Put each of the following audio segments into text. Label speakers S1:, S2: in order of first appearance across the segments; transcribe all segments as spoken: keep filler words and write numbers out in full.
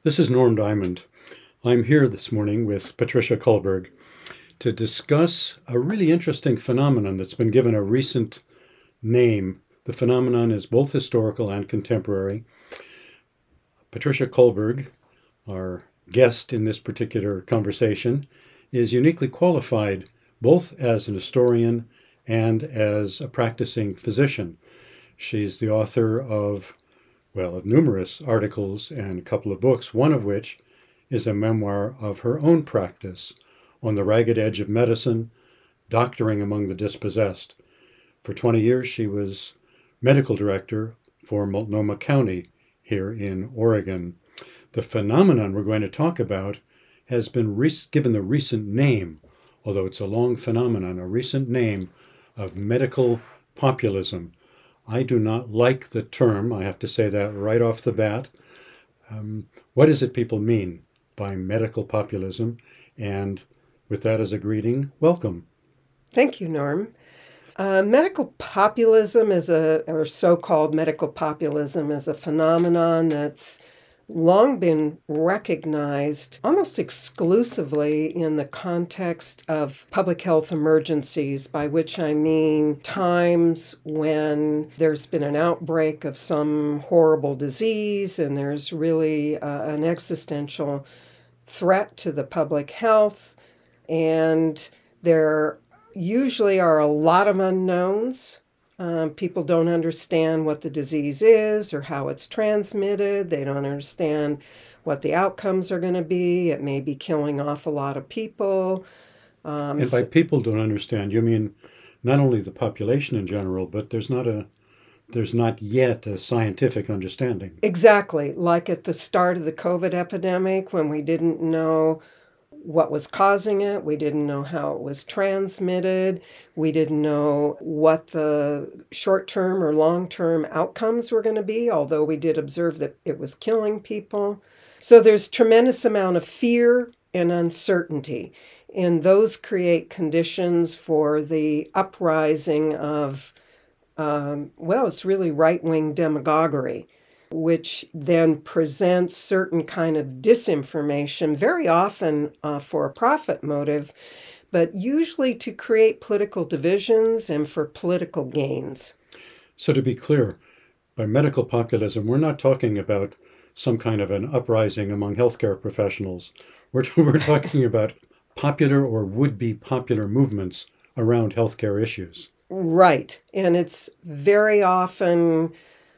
S1: This is Norm Diamond. I'm here this morning with Patricia Kullberg to discuss a really interesting phenomenon that's been given a recent name. The phenomenon is both historical and contemporary. Patricia Kullberg, our guest in this particular conversation, is uniquely qualified both as an historian and as a practicing physician. She's the author of well, of numerous articles and a couple of books, one of which is a memoir of her own practice on the ragged edge of medicine, doctoring among the dispossessed. For twenty years, she was medical director for Multnomah County here in Oregon. The phenomenon we're going to talk about has been re- given the recent name, although it's a long phenomenon, a recent name of medical populism. I do not like the term. I have to say that right off the bat. Um, what does it people mean by medical populism? And with that as a greeting, welcome.
S2: Thank you, Norm. Uh, medical populism is a, or so-called medical populism is a phenomenon that's long been recognized almost exclusively in the context of public health emergencies, by which I mean times when there's been an outbreak of some horrible disease and there's really uh, an existential threat to the public health, and there usually are a lot of unknowns. Um, people don't understand what the disease is or how it's transmitted. They don't understand what the outcomes are going to be. It may be killing off a lot of people.
S1: Um, and by so, people don't understand, you mean not only the population in general, but there's not a there's not yet a scientific understanding.
S2: Exactly. Like at the start of the COVID epidemic, when we didn't know what was causing it. We didn't know how it was transmitted. We didn't know what the short-term or long-term outcomes were going to be, although we did observe that it was killing people. So there's tremendous amount of fear and uncertainty, and those create conditions for the uprising of, um, well, it's really right-wing demagoguery, which then presents certain kind of disinformation, very often uh, for a profit motive, but usually to create political divisions and for political gains.
S1: So to be clear, by medical populism, we're not talking about some kind of an uprising among healthcare professionals. We're, we're talking about popular or would-be popular movements around healthcare issues.
S2: Right. And it's very often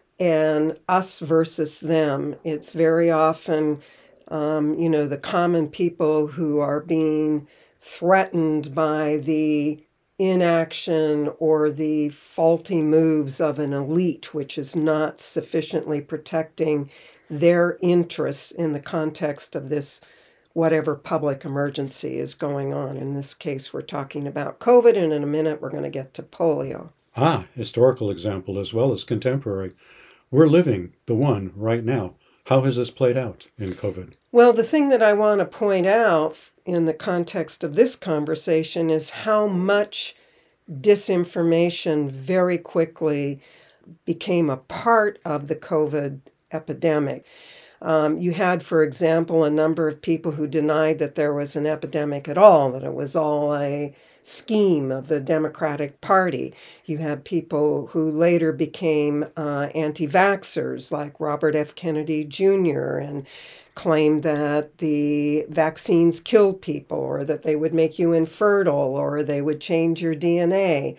S2: and us versus them. It's very often, um, you know, the common people who are being threatened by the inaction or the faulty moves of an elite, which is not sufficiently protecting their interests in the context of this whatever public emergency is going on. In this case, we're talking about COVID, and in a minute we're going to get to polio.
S1: Ah, historical example as well as contemporary. We're living the one right now. How has this played out in COVID?
S2: Well, the thing that I want to point out in the context of this conversation is how much disinformation very quickly became a part of the COVID epidemic. Um, you had, for example, a number of people who denied that there was an epidemic at all, that it was all a scheme of the Democratic Party. You had people who later became uh, anti-vaxxers, like Robert F. Kennedy Junior, and claimed that the vaccines killed people, or that they would make you infertile, or they would change your D N A.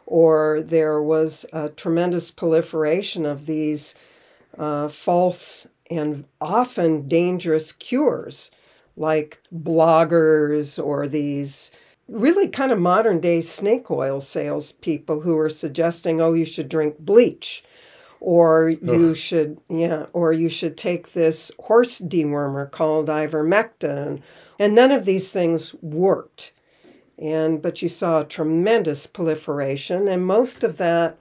S2: Or there was a tremendous proliferation of these uh, false and often dangerous cures, like bloggers or these really kind of modern day snake oil salespeople who are suggesting, oh, you should drink bleach, or you Ugh. should, yeah, or you should take this horse dewormer called ivermectin. And none of these things worked. And but you saw a tremendous proliferation, and most of that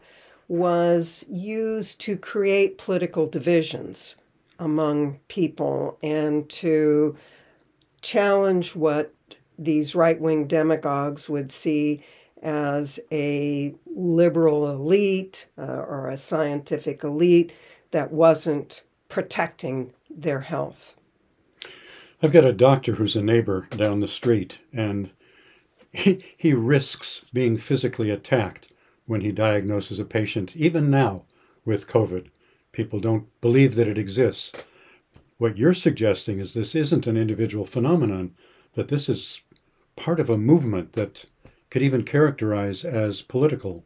S2: was used to create political divisions among people and to challenge what these right-wing demagogues would see as a liberal elite uh, or a scientific elite that wasn't protecting their health.
S1: I've got a doctor who's a neighbor down the street, and he, he risks being physically attacked when he diagnoses a patient, even now with COVID. People don't believe that it exists. What you're suggesting is this isn't an individual phenomenon, that this is part of a movement that could even characterize as political.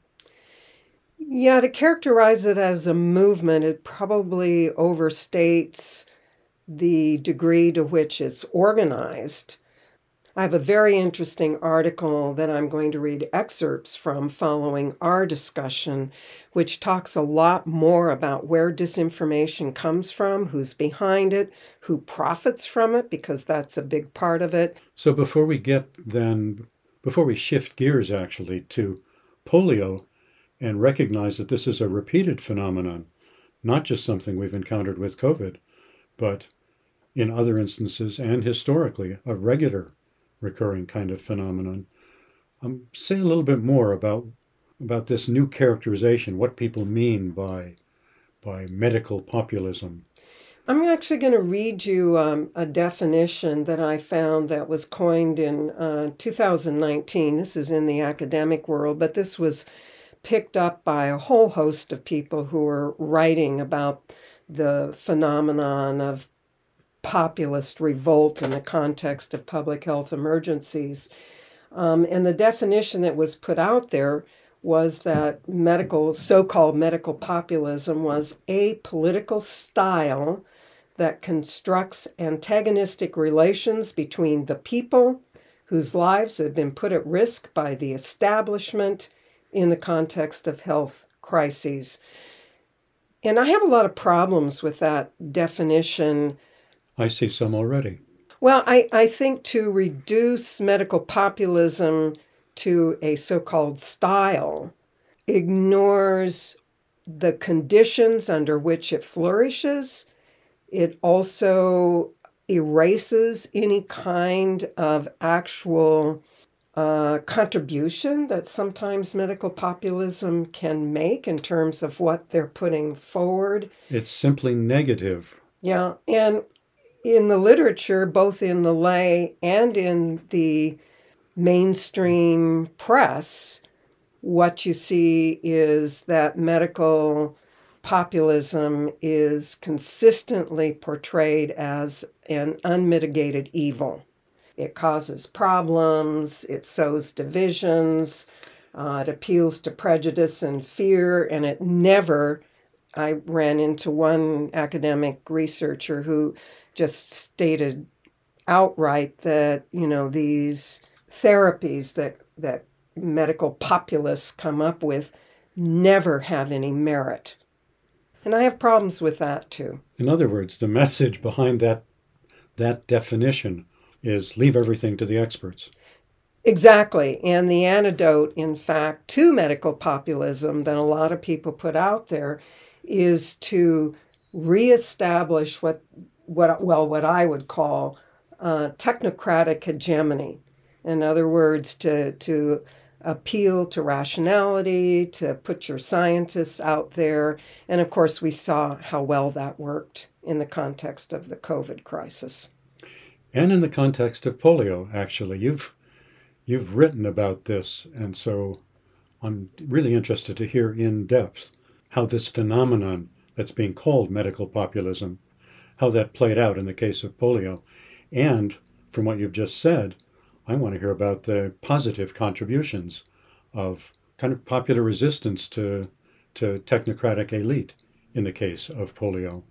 S2: Yeah, to characterize it as a movement, it probably overstates the degree to which it's organized. I have a very interesting article that I'm going to read excerpts from following our discussion, which talks a lot more about where disinformation comes from, who's behind it, who profits from it, because that's a big part of it.
S1: So before we get then, before we shift gears actually to polio and recognize that this is a repeated phenomenon, not just something we've encountered with COVID, but in other instances and historically a regular recurring kind of phenomenon. Um, say a little bit more about about this new characterization, what people mean by by medical populism.
S2: I'm actually going to read you um, a definition that I found that was coined in uh, two thousand nineteen. This is in the academic world, but this was picked up by a whole host of people who are writing about the phenomenon of populist revolt in the context of public health emergencies. Um, and the definition that was put out there was that medical, so-called medical populism was a political style that constructs antagonistic relations between the people whose lives have been put at risk by the establishment in the context of health crises. And I have a lot of problems with that definition.
S1: I see some already.
S2: Well, I, I think to reduce medical populism to a so-called style ignores the conditions under which it flourishes. It also erases any kind of actual uh, contribution that sometimes medical populism can make in terms of what they're putting forward.
S1: It's simply negative.
S2: Yeah, and in the literature, both in the lay and in the mainstream press, what you see is that medical populism is consistently portrayed as an unmitigated evil. It causes problems, it sows divisions, uh, it appeals to prejudice and fear, and it never, I ran into one academic researcher who just stated outright that, you know, these therapies that, that medical populists come up with never have any merit. And I have problems with that too.
S1: In other words, the message behind that that definition is leave everything to the experts.
S2: Exactly. And the antidote, in fact, to medical populism that a lot of people put out there is to reestablish what, what well, what I would call uh, technocratic hegemony. In other words, to, to appeal to rationality, to put your scientists out there. And of course, we saw how well that worked in the context of the COVID crisis.
S1: And in the context of polio, actually. You've you've written about this, and so I'm really interested to hear in depth how this phenomenon that's being called medical populism, how that played out in the case of polio. And from what you've just said, I want to hear about the positive contributions of kind of popular resistance to, to technocratic elite in the case of polio.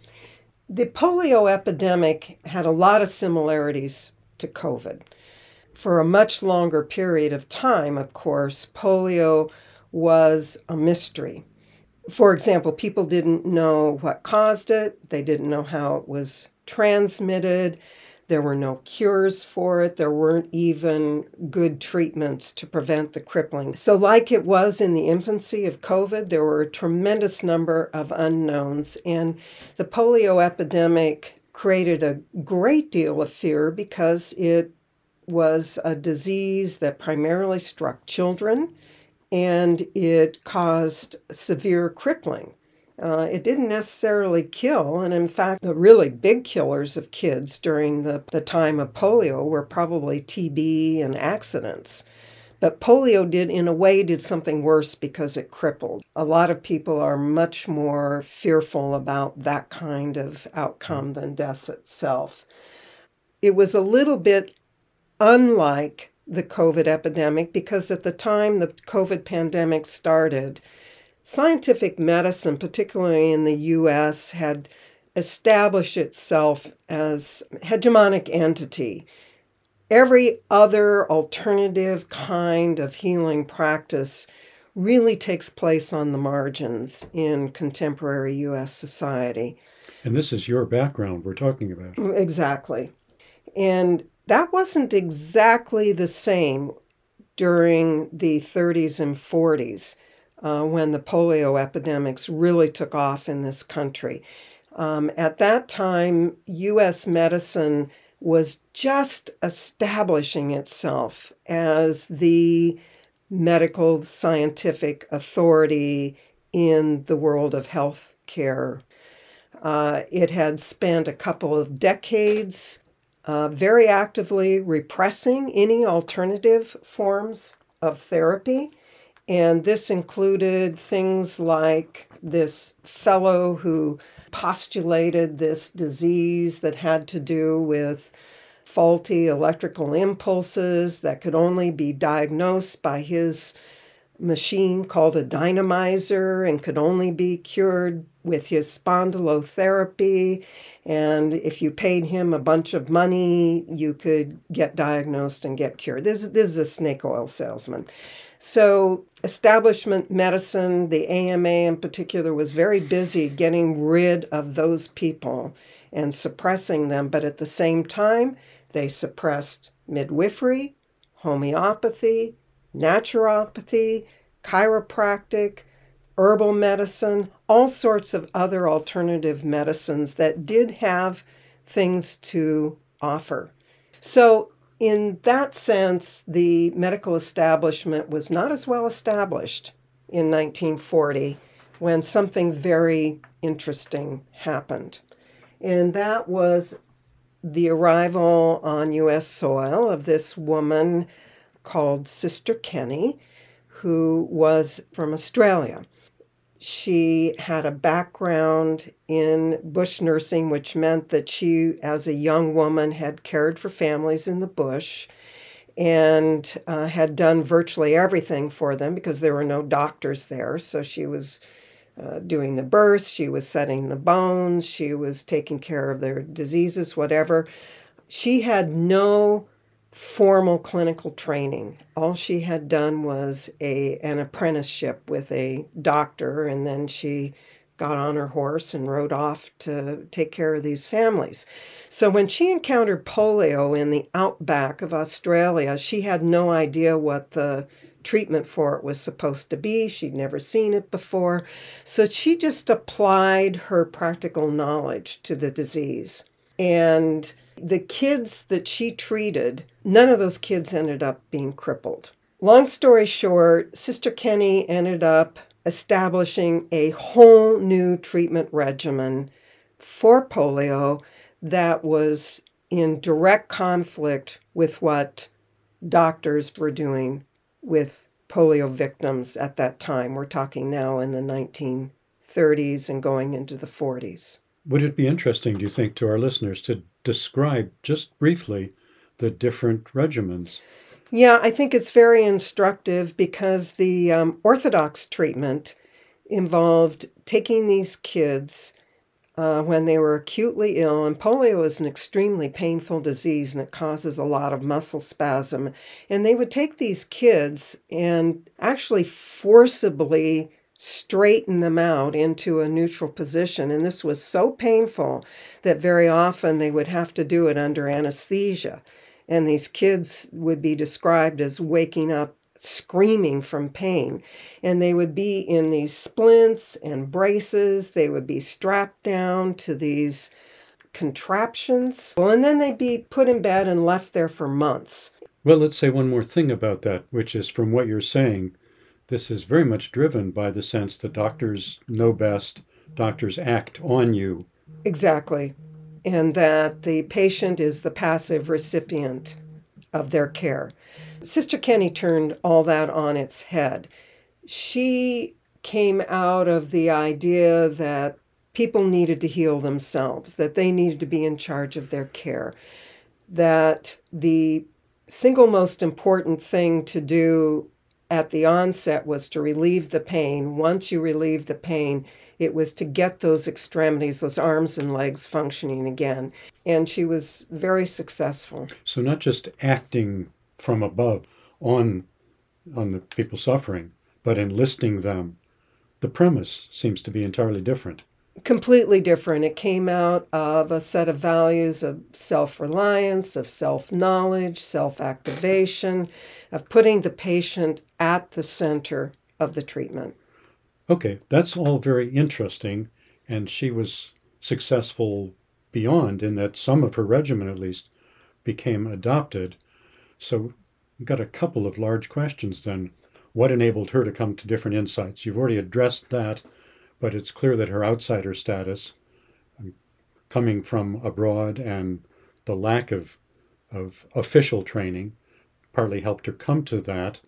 S2: The polio epidemic had a lot of similarities to COVID. For a much longer period of time, of course, polio was a mystery. For example, people didn't know what caused it. They didn't know how it was transmitted. There were no cures for it. There weren't even good treatments to prevent the crippling. So like it was in the infancy of COVID, there were a tremendous number of unknowns. And the polio epidemic created a great deal of fear because it was a disease that primarily struck children, and it caused severe crippling. Uh, it didn't necessarily kill, and in fact, the really big killers of kids during the, the time of polio were probably T B and accidents. But polio did, in a way, did something worse because it crippled. A lot of people are much more fearful about that kind of outcome than death itself. It was a little bit unlike the COVID epidemic because at the time the COVID pandemic started, scientific medicine, particularly in the U S, had established itself as a hegemonic entity. Every other alternative kind of healing practice really takes place on the margins in contemporary U S society.
S1: And this is your background we're talking about.
S2: Exactly. And that wasn't exactly the same during the thirties and forties uh, when the polio epidemics really took off in this country. Um, at that time, U S medicine was just establishing itself as the medical scientific authority in the world of health care. Uh, it had spent a couple of decades uh, very actively repressing any alternative forms of therapy. And this included things like this fellow who postulated this disease that had to do with faulty electrical impulses that could only be diagnosed by his machine called a dynamizer and could only be cured with his spondylotherapy. And if you paid him a bunch of money, you could get diagnosed and get cured. This, this is a snake oil salesman. So establishment medicine, the A M A in particular, was very busy getting rid of those people and suppressing them. But at the same time, they suppressed midwifery, homeopathy, naturopathy, chiropractic, herbal medicine, all sorts of other alternative medicines that did have things to offer. So in that sense, the medical establishment was not as well established in nineteen forty when something very interesting happened. And that was the arrival on U S soil of this woman called Sister Kenny, who was from Australia. She had a background in bush nursing, which meant that she, as a young woman, had cared for families in the bush and uh, had done virtually everything for them because there were no doctors there. So she was uh, doing the births, she was setting the bones, she was taking care of their diseases, whatever. She had no formal clinical training. All she had done was a an apprenticeship with a doctor, and then she got on her horse and rode off to take care of these families. So when she encountered polio in the outback of Australia, she had no idea what the treatment for it was supposed to be. She'd never seen it before. So she just applied her practical knowledge to the disease. And the kids that she treated, none of those kids ended up being crippled. Long story short, Sister Kenny ended up establishing a whole new treatment regimen for polio that was in direct conflict with what doctors were doing with polio victims at that time. We're talking now in the nineteen thirties and going into the forties.
S1: Would it be interesting, do you think, to our listeners to describe just briefly the different regimens?
S2: Yeah, I think it's very instructive because the um, orthodox treatment involved taking these kids uh, when they were acutely ill, and polio is an extremely painful disease and it causes a lot of muscle spasm. And they would take these kids and actually forcibly straighten them out into a neutral position. And this was so painful that very often they would have to do it under anesthesia. And these kids would be described as waking up screaming from pain. And they would be in these splints and braces. They would be strapped down to these contraptions. Well, and then they'd be put in bed and left there for months.
S1: Well, let's say one more thing about that, which is from what you're saying, this is very much driven by the sense that doctors know best, doctors act on you.
S2: Exactly. And that the patient is the passive recipient of their care. Sister Kenny turned all that on its head. She came out of the idea that people needed to heal themselves, that they needed to be in charge of their care, that the single most important thing to do at the onset was to relieve the pain. Once you relieve the pain, it was to get those extremities, those arms and legs functioning again. And she was very successful.
S1: So not just acting from above on, on the people suffering, but enlisting them. The premise seems to be entirely different.
S2: Completely different. It came out of a set of values of self-reliance, of self-knowledge, self-activation, of putting the patient at the center of the treatment.
S1: Okay, that's all very interesting, and she was successful beyond in that some of her regimen, at least, became adopted. So we've got a couple of large questions then. What enabled her to come to different insights? You've already addressed that, but it's clear that her outsider status, coming from abroad and the lack of, of official training, partly helped her come to that.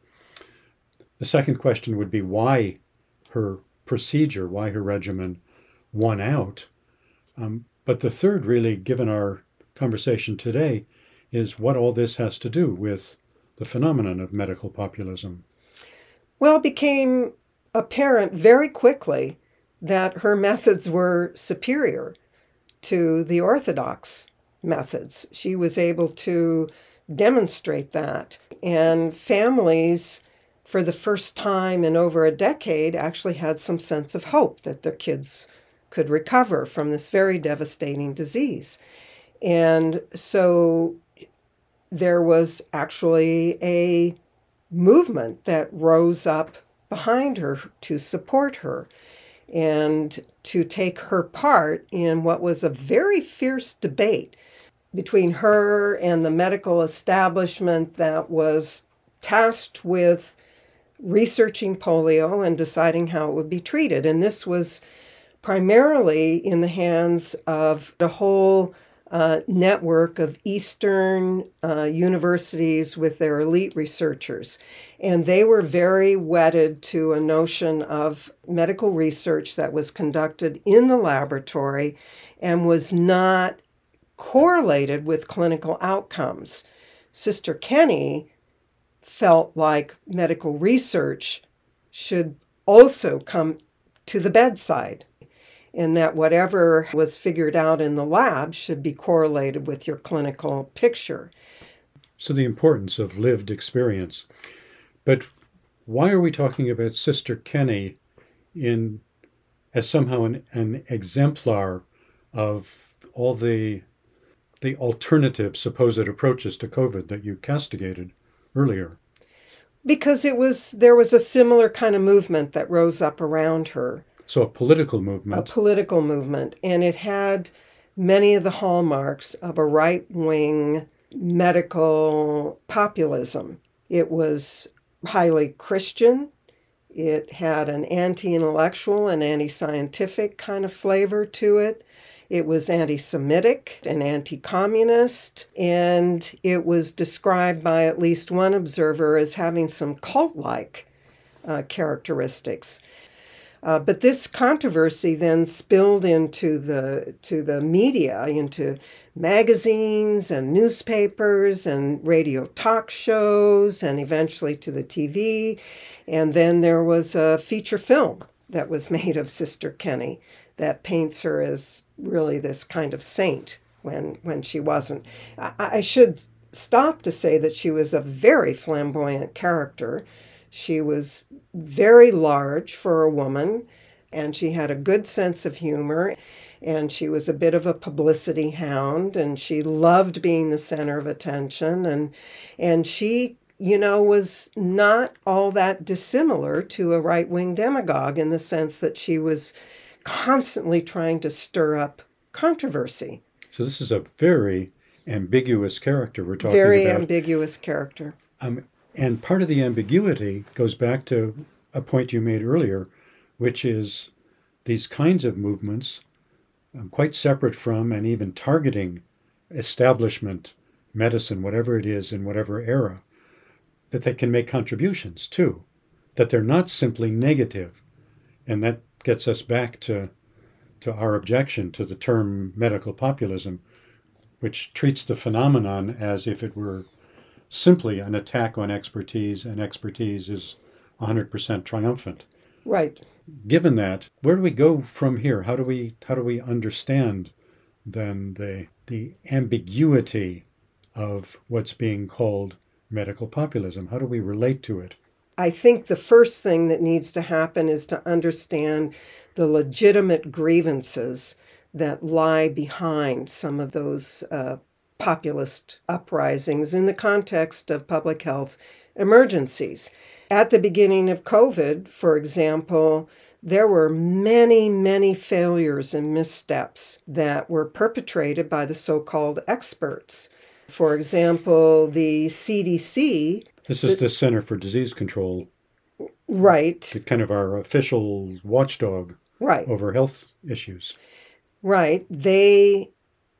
S1: The second question would be why her procedure, why her regimen won out. Um, but the third, really, given our conversation today, is what all this has to do with the phenomenon of medical populism.
S2: Well, it became apparent very quickly that her methods were superior to the orthodox methods. She was able to demonstrate that. And families, for the first time in over a decade, actually had some sense of hope that their kids could recover from this very devastating disease. And so there was actually a movement that rose up behind her to support her and to take her part in what was a very fierce debate between her and the medical establishment that was tasked with researching polio and deciding how it would be treated. And this was primarily in the hands of the whole uh, network of Eastern uh, universities with their elite researchers. And they were very wedded to a notion of medical research that was conducted in the laboratory and was not correlated with clinical outcomes. Sister Kenny felt like medical research should also come to the bedside, and that whatever was figured out in the lab should be correlated with your clinical picture.
S1: So the importance of lived experience. But why are we talking about Sister Kenny in as somehow an, an exemplar of all the the alternative supposed approaches to COVID that you castigated earlier?
S2: Because it was there was a similar kind of movement that rose up around her.
S1: So a political movement.
S2: A political movement. And it had many of the hallmarks of a right-wing medical populism. It was highly Christian. It had an anti-intellectual and anti-scientific kind of flavor to it. It was anti-Semitic and anti-communist, and it was described by at least one observer as having some cult-like uh, characteristics. Uh, but this controversy then spilled into the to the media, into magazines and newspapers and radio talk shows, and eventually to the T V. And then there was a feature film that was made of Sister Kenny that paints her as really this kind of saint when when she wasn't. I, I should stop to say that she was a very flamboyant character. She was very large for a woman, and she had a good sense of humor, and she was a bit of a publicity hound, and she loved being the center of attention, and and she, you know, was not all that dissimilar to a right-wing demagogue in the sense that she was constantly trying to stir up controversy.
S1: So this is a very ambiguous character we're talking
S2: Very
S1: about.
S2: Very ambiguous character.
S1: Um, and part of the ambiguity goes back to a point you made earlier, which is these kinds of movements, um, quite separate from and even targeting establishment medicine, whatever it is in whatever era, that they can make contributions too, that they're not simply negative. And that gets us back to, to our objection to the term medical populism, which treats the phenomenon as if it were simply an attack on expertise, and expertise is one hundred percent triumphant.
S2: Right.
S1: Given that, where do we go from here? How do we how do we understand then the the ambiguity of what's being called medical populism? How do we relate to it?
S2: I think the first thing that needs to happen is to understand the legitimate grievances that lie behind some of those uh, populist uprisings in the context of public health emergencies. At the beginning of COVID, for example, there were many, many failures and missteps that were perpetrated by the so-called experts. For example, the C D C...
S1: This is the Center for Disease Control.
S2: Right.
S1: The kind of our official watchdog
S2: right.
S1: over health issues.
S2: Right. They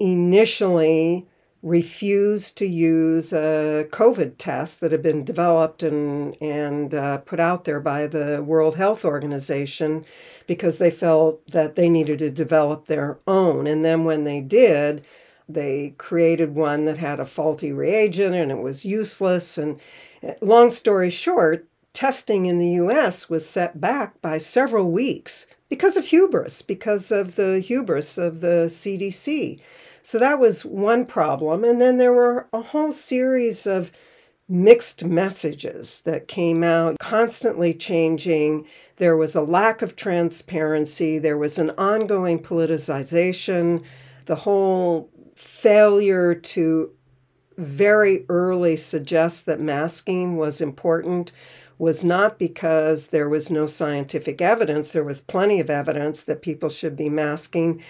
S2: initially refused to use a COVID test that had been developed and, and uh, put out there by the World Health Organization because they felt that they needed to develop their own. And then when they did, they created one that had a faulty reagent and it was useless. And long story short, testing in the U S was set back by several weeks because of hubris, because of the hubris of the C D C. So that was one problem. And then there were a whole series of mixed messages that came out, constantly changing. There was a lack of transparency. There was an ongoing politicization. The whole failure to very early suggest that masking was important was not because there was no scientific evidence. There was plenty of evidence that people should be masking.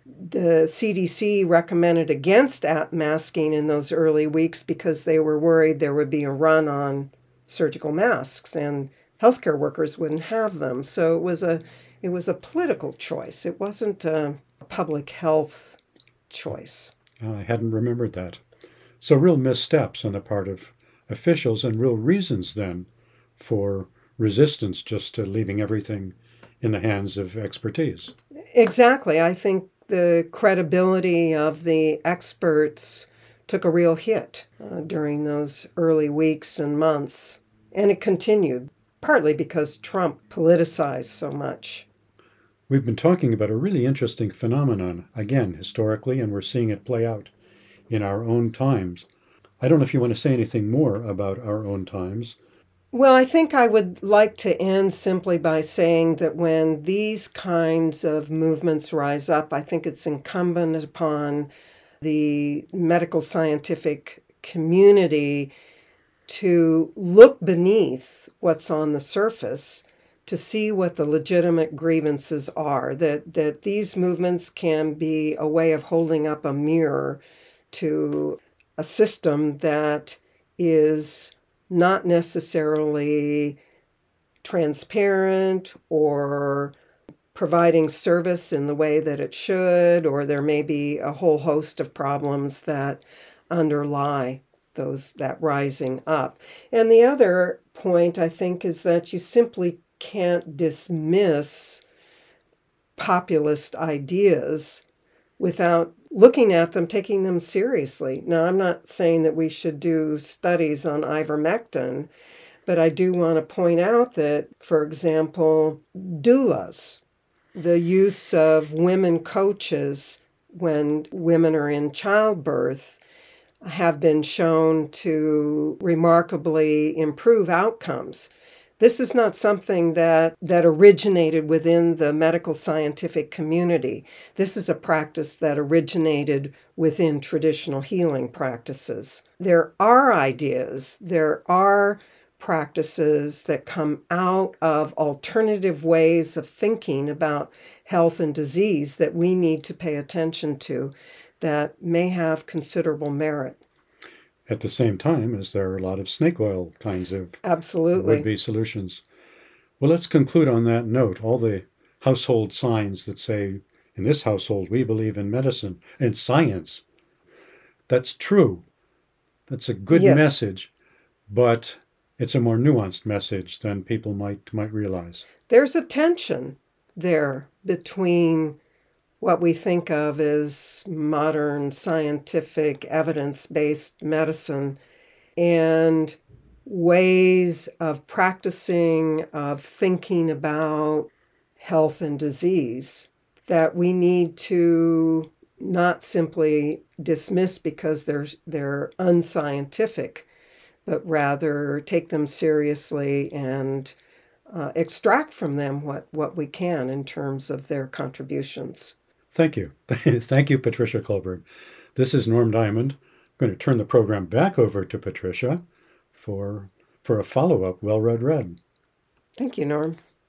S2: The C D C recommended against masking in those early weeks because they were worried there would be a run on surgical masks and healthcare workers wouldn't have them. So it was a it was a political choice. It wasn't a public health choice.
S1: I hadn't remembered that. So real missteps on the part of officials and real reasons then for resistance just to leaving everything in the hands of expertise.
S2: Exactly. I think the credibility of the experts took a real hit uh, during those early weeks and months. And it continued, partly because Trump politicized so much.
S1: We've been talking about a really interesting phenomenon, again, historically, and we're seeing it play out in our own times. I don't know if you want to say anything more about our own times.
S2: Well, I think I would like to end simply by saying that when these kinds of movements rise up, I think it's incumbent upon the medical scientific community to look beneath what's on the surface to see what the legitimate grievances are, that, that these movements can be a way of holding up a mirror to a system that is not necessarily transparent or providing service in the way that it should, or there may be a whole host of problems that underlie those that rising up. And the other point, I think, is that you simply can't dismiss populist ideas without looking at them, taking them seriously. Now, I'm not saying that we should do studies on ivermectin, but I do want to point out that, for example, doulas, the use of women coaches when women are in childbirth, have been shown to remarkably improve outcomes. This is not something that, that originated within the medical scientific community. This is a practice that originated within traditional healing practices. There are ideas, there are practices that come out of alternative ways of thinking about health and disease that we need to pay attention to that may have considerable merit.
S1: At the same time as there are a lot of snake oil kinds of
S2: Absolutely.
S1: would-be solutions. Well, let's conclude on that note. All the household signs that say, in this household, we believe in medicine and science. That's true. That's a good
S2: Yes.
S1: message, but it's a more nuanced message than people might might realize.
S2: There's a tension there between what we think of as modern scientific evidence-based medicine and ways of practicing, of thinking about health and disease that we need to not simply dismiss because they're, they're unscientific, but rather take them seriously and uh, extract from them what, what we can in terms of their contributions.
S1: Thank you. Thank you, Patricia Kullberg. This is Norm Diamond. I'm going to turn the program back over to Patricia for, for a follow-up Well Read Read.
S2: Thank you, Norm.